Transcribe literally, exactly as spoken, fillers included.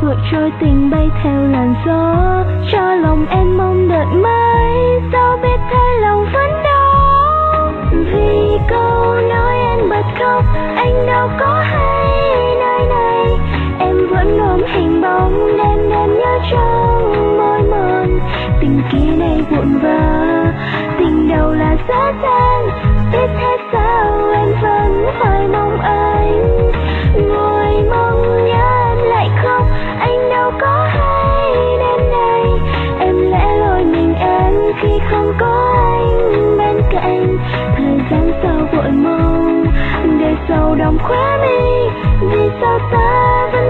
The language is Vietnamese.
vượt trôi tình bay theo làn gió, cho lòng em mong đợi mãi, sao biết thế lòng vẫn đau. Vì câu nói em bật khóc, anh đâu có hay nơi này, em vẫn ôm hình bóng đêm đêm nhớ trong môi mòn. Tình kia này vụn vỡ, tình đầu là dễ dàng, biết hết sao em vẫn hoài mong anh. Ngồi mong nhớ em lại khóc, anh đâu có hay đêm nay, em lẽ loi mình em khi không có anh bên cạnh. Thời gian sao vội mau, để sầu đong khóe mi, vì sao ta vẫn